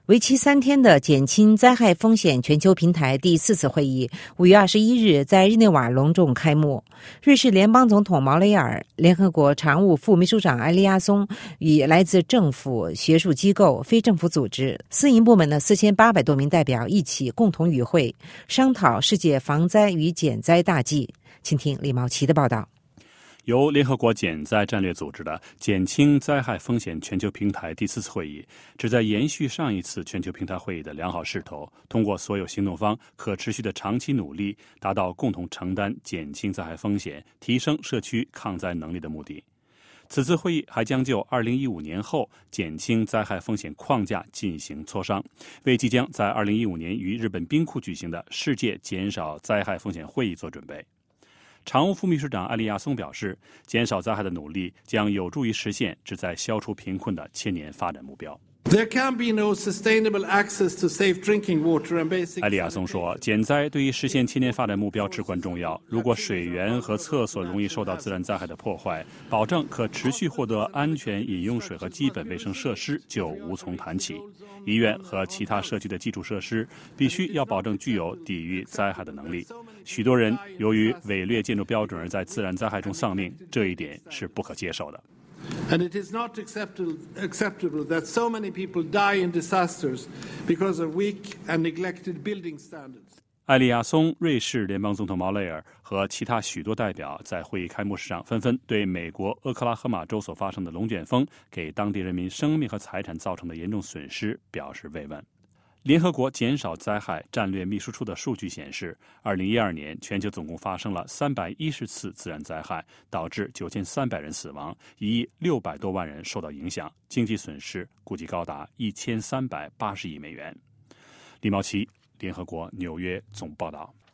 为期3天的减轻灾害风险全球平台第4次会议5月21日在日内瓦隆重开幕。瑞士联邦总统毛雷尔、联合国常务副秘书长埃利亚松与来自政府、学术机构、非政府组织、私营部门的4800多名代表一起共同与会，商讨世界防灾与减灾大计。请听李茂琪的报道。 由联合国减灾战略组织的减轻灾害风险全球平台第4次会议，旨在延续上一次全球平台会议的良好势头，通过所有行动方可持续的长期努力，达到共同承担减轻灾害风险、提升社区抗灾能力的目的。此次会议还将就2015年后减轻灾害风险框架进行磋商，为即将在2015年于日本兵库举行的世界减少灾害风险会议做准备。常务副秘书长埃利亚松表示，减少灾害的努力将有助于实现旨在消除贫困的千年发展目标。埃利亚松说，减灾对于实现千年发展目标至关重要。如果水源和厕所容易受到自然灾害的破坏，保证可持续获得安全饮用水和基本卫生设施就无从谈起。医院和其他社区的基础设施必须要保证具有抵御灾害的能力。许多人由于违略建筑标准而在自然灾害中丧命，这一点是不可接受的。 And it is not acceptable that so many people die in disasters because of weak and neglected building standards. 埃利亚松、瑞士联邦总统毛雷尔和其他许多代表在会议开幕式上纷纷对美国俄克拉荷马州所发生的龙卷风给当地人民生命和财产造成的严重损失表示慰问。联合国减少灾害战略秘书处的数据显示，2012年全球总共发生了310次自然灾害，导致9300人死亡，1亿600多万人受到影响，经济损失估计高达1380亿美元。李茂琪，联合国纽约总报道。